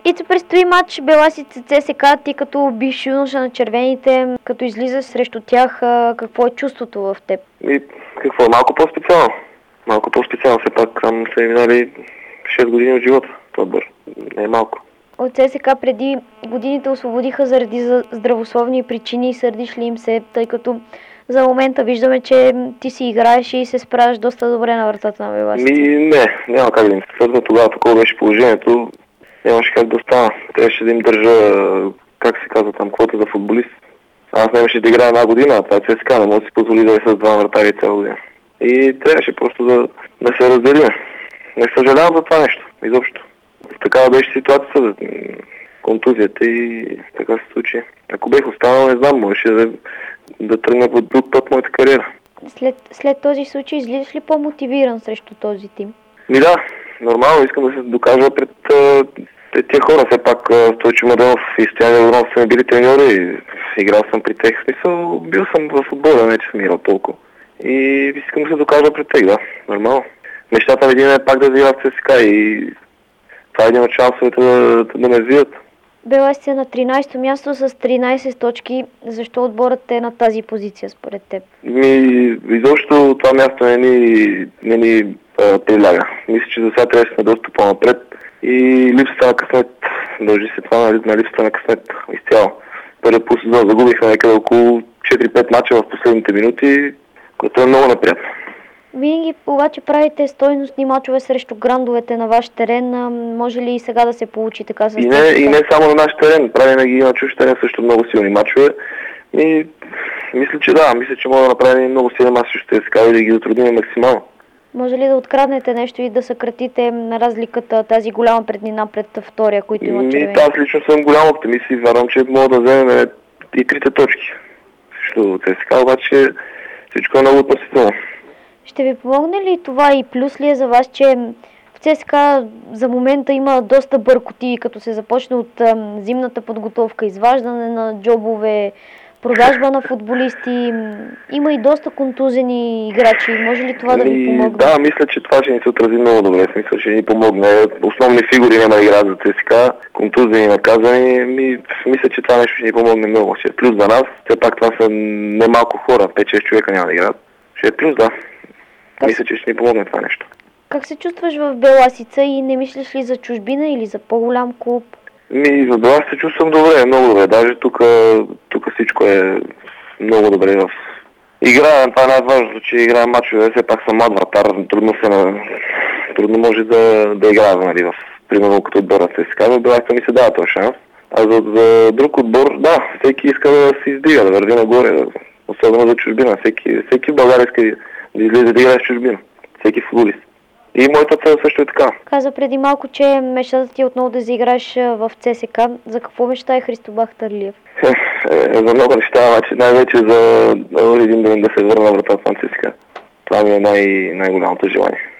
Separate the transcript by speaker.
Speaker 1: И те предстои матч Беласица ЦСКА, ти като бивш юноша на червените, като излизаш срещу тях, какво е чувството в теб?
Speaker 2: И какво? Малко по-специално. Малко по-специално. Все пак там са минали 6 години от живота. Това не е малко.
Speaker 1: От ЦСКА преди годините освободиха заради здравословни причини. Сърдиш ли им се, тъй като за момента виждаме, че ти си играеш и се справяш доста добре на вратата на Беласица?
Speaker 2: Няма как да им се сърдна. Тогава такова беше положението. Нямаше как да стана. Трябваше да им държа, как се казва там, квота за футболист. Аз нямаше да играя една година, а това е ЦСКА, не може да си позволи да е с два вратари цяла година. И трябваше просто да се разделим. Не съжалявам за това нещо, изобщо. Такава беше ситуацията, контузията и така се случи. Ако бех останал, не знам, можеше да тръгна по друг път моята кариера.
Speaker 1: След този случай излизаш ли по-мотивиран срещу този тим?
Speaker 2: Да, нормално, искам да се докажа пред тия хора. Все пак Стойчо Младенов и Стоян Йорданов са ми били треньори и играл съм при тех. Смисъл, бил съм в футбола, не че съм играл толкова. И искам да се докажа пред тех, да, нормално. Мечтата ми един е пак да взира в ЦСКА и това е един от шансовете да ме взият.
Speaker 1: Беласица на 13-то място с 13 точки. Защо отборът е на тази позиция според теб?
Speaker 2: Изобщо това място не ни приляга. Мисля, че за сега трябва да сме доста по-напред и липсата на късмет. Дължи се това на липсата на късмет изцяло. Първият полусезон загубихме някъде около 4-5 мача в последните минути, което е много неприятно.
Speaker 1: Винаги обаче правите стойностни мачове срещу грандовете на ваш терен. Може ли и сега да се получи така с
Speaker 2: И не само на наш терен. Правим ги на чужд терен също много силни мачове. И мисля, че мога да направим много силен мач срещу ЦСКА и да ги затрудним максимално.
Speaker 1: Може ли да откраднете нещо и да съкратите разликата, тази голяма преднина пред втория, които има червени?
Speaker 2: Аз лично съм голям оптимист и вярвам, че мога да вземем и 3 точки. Срещу ЦСКА, обаче всичко е много относително.
Speaker 1: Ще ви помогне ли това и плюс ли е за вас, че в ЦСКА за момента има доста бъркоти, като се започне от зимната подготовка, изваждане на джобове, продажба на футболисти, има и доста контузени играчи. Може ли това да ви помогне?
Speaker 2: Да, мисля, че това ще ни се отрази много добре. Мисля, че ни помогне. Основни фигури няма да играят за ЦСКА, контузени, наказани. Мисля, че това нещо ще ни помогне много. Ще е плюс за нас. Все пак това са немалко хора. 5-6 човека няма да играят. Ще е плюс, да. Мисля, че ще ни помогне това нещо.
Speaker 1: Как се чувстваш в Беласица и не мислиш ли за чужбина или за по-голям клуб?
Speaker 2: За Беласица се чувствам добре, много добре. Даже тук всичко е много добре. Играя, това е най-важното, че играя мачове. Все пак съм млад вратар, трудно може да играя, нали, примерно като отбор на ЦСКА, но Беласица ми се дава този шанс. А за друг отбор, да, всеки иска да се издига, да върви нагоре, особено за чужбина. Всеки в България иска да излезе да играе с чужбина. Всеки футболист. И моята цел също е така.
Speaker 1: Каза преди малко, че мечтата ти отново да заиграеш в ЦСКА. За какво мечтае Христо Бахталиев?
Speaker 2: За много неща, значи най-вече за един ден да се върна вратата на ЦСКА. Това ми е най-голямото желание.